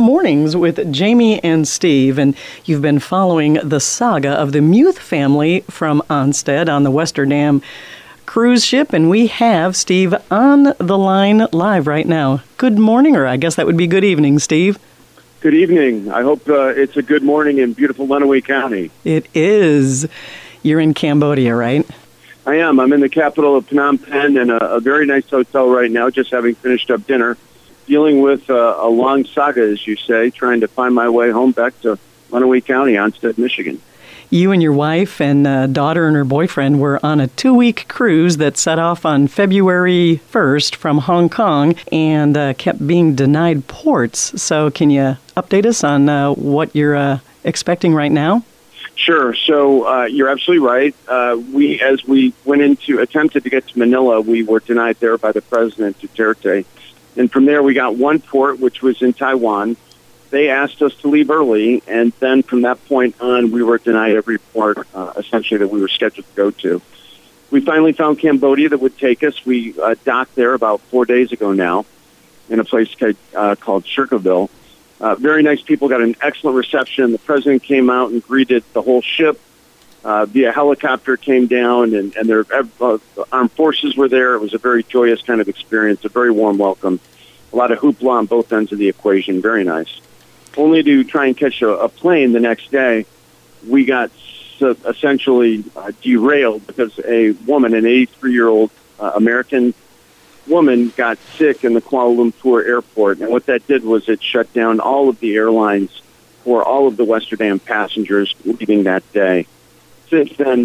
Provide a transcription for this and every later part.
Mornings with Jamie and Steve, and you've been following the saga of the Muth family from Onstead on the Westerdam cruise ship, and we have Steve on the line live right now. Good morning, or I guess that would be good evening, Steve. Good evening. I hope it's a good morning in beautiful Lenawee County. It is. You're in Cambodia, right? I am. I'm in the capital of Phnom Penh in a very nice hotel right now, just having finished up dinner, dealing with a long saga, as you say, trying to find my way home back to Lenawee County, Onstead, Michigan. You and your wife and daughter and her boyfriend were on a 2-week cruise that set off on February 1st from Hong Kong and kept being denied ports. So can you update us on what you're expecting right now? Sure. So you're absolutely right. As we attempted to get to Manila, we were denied there by the President, Duterte. And from there, we got one port, which was in Taiwan. They asked us to leave early, and then from that point on, we were denied every port, essentially, that we were scheduled to go to. We finally found Cambodia that would take us. We docked there about 4 days ago now in a place called Circleville. Very nice people, got an excellent reception. The President came out and greeted the whole ship. Via helicopter came down, and their armed forces were there. It was a very joyous kind of experience, a very warm welcome. A lot of hoopla on both ends of the equation. Very nice. Only to try and catch a plane the next day, we got essentially derailed because a woman, an 83-year-old American woman, got sick in the Kuala Lumpur airport. And what that did was it shut down all of the airlines for all of the Westerdam passengers leaving that day. Since then,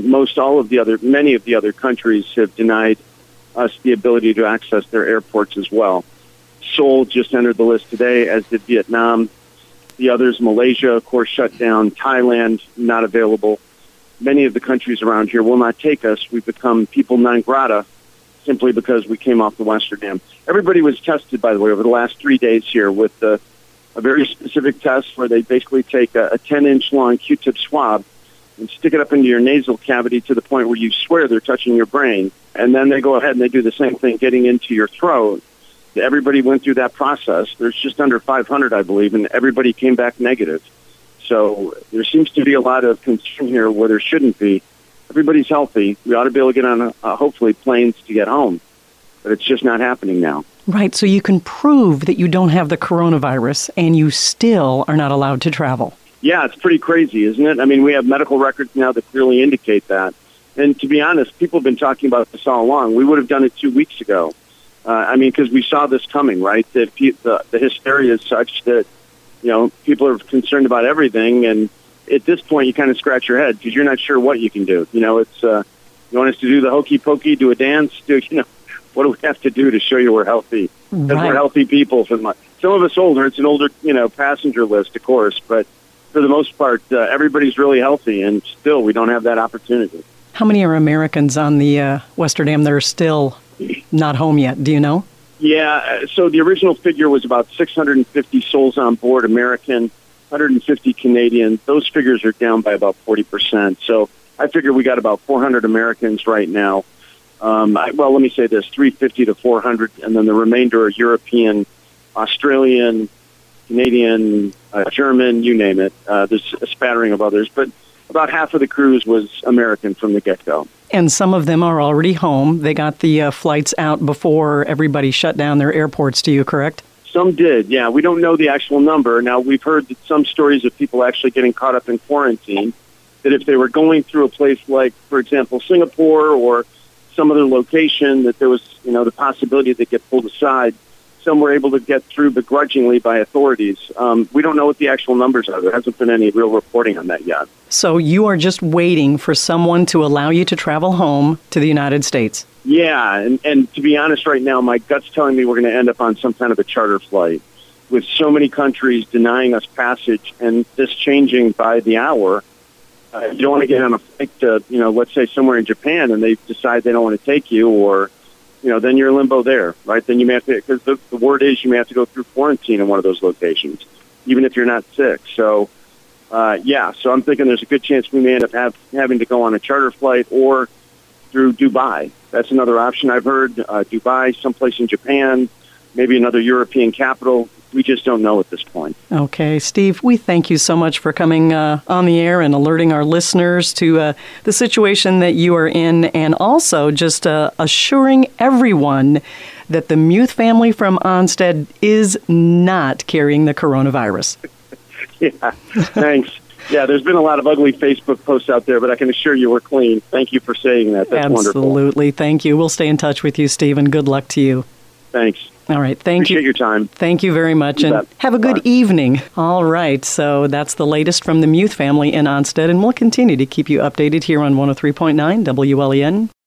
many of the other countries have denied us the ability to access their airports as well. Seoul just entered the list today, as did Vietnam. The others, Malaysia, of course, shut down. Thailand, not available. Many of the countries around here will not take us. We've become people non grata simply because we came off the Westerdam. Everybody was tested, by the way, over the last 3 days here with a very specific test where they basically take a 10-inch long Q-tip swab and stick it up into your nasal cavity to the point where you swear they're touching your brain. And then they go ahead and they do the same thing getting into your throat. Everybody went through that process. There's just under 500, I believe, and everybody came back negative. So there seems to be a lot of concern here where there shouldn't be. Everybody's healthy. We ought to be able to get on, hopefully, planes to get home. But it's just not happening now. Right, so you can prove that you don't have the coronavirus, and you still are not allowed to travel. Yeah, it's pretty crazy, isn't it? I mean, we have medical records now that clearly indicate that. And to be honest, people have been talking about this all along. We would have done it 2 weeks ago. Because we saw this coming, right? That the hysteria is such that, people are concerned about everything. And at this point, you kind of scratch your head because you're not sure what you can do. It's you want us to do the hokey pokey, do a dance, what do we have to do to show you we're healthy? Because we're healthy people. Some of us older, it's an older, passenger list, of course. But for the most part, everybody's really healthy, and still we don't have that opportunity. How many are Americans on the Westerdam that are still not home yet? Do you know? Yeah, so the original figure was about 650 souls on board, American, 150 Canadian. Those figures are down by about 40%. So I figure we got about 400 Americans right now. Let me say this, 350 to 400, and then the remainder are European, Australian, Canadian, German, you name it. There's a spattering of others, but about half of the cruise was American from the get-go. And some of them are already home. They got the flights out before everybody shut down their airports to you, correct? Some did, yeah. We don't know the actual number. Now, we've heard that some stories of people actually getting caught up in quarantine, that if they were going through a place like, for example, Singapore or some other location, that there was, the possibility they get pulled aside. Some were able to get through begrudgingly by authorities. We don't know what the actual numbers are. There hasn't been any real reporting on that yet. So you are just waiting for someone to allow you to travel home to the United States? Yeah, and to be honest right now, my gut's telling me we're going to end up on some kind of a charter flight. With so many countries denying us passage and this changing by the hour, you don't want to get on a flight to, let's say somewhere in Japan and they decide they don't want to take you, or then you're in limbo there, right? Then you may have to, because the word is you may have to go through quarantine in one of those locations, even if you're not sick. So, so I'm thinking there's a good chance we may end up having to go on a charter flight or through Dubai. That's another option I've heard. Dubai, someplace in Japan, maybe another European capital. we just don't know at this point. Okay, Steve, we thank you so much for coming on the air and alerting our listeners to the situation that you are in, and also just assuring everyone that the Muth family from Onstead is not carrying the coronavirus. Yeah, thanks. Yeah, there's been a lot of ugly Facebook posts out there, but I can assure you we're clean. Thank you for saying that. That's wonderful. Absolutely. Thank you. We'll stay in touch with you, Steve, and good luck to you. Thanks. All right. Thank you. Appreciate your time. Thank you very much, You and bet. have a good Bye. evening. All right. So that's the latest from the Muth family in Onstead, and we'll continue to keep you updated here on 103.9 WLEN.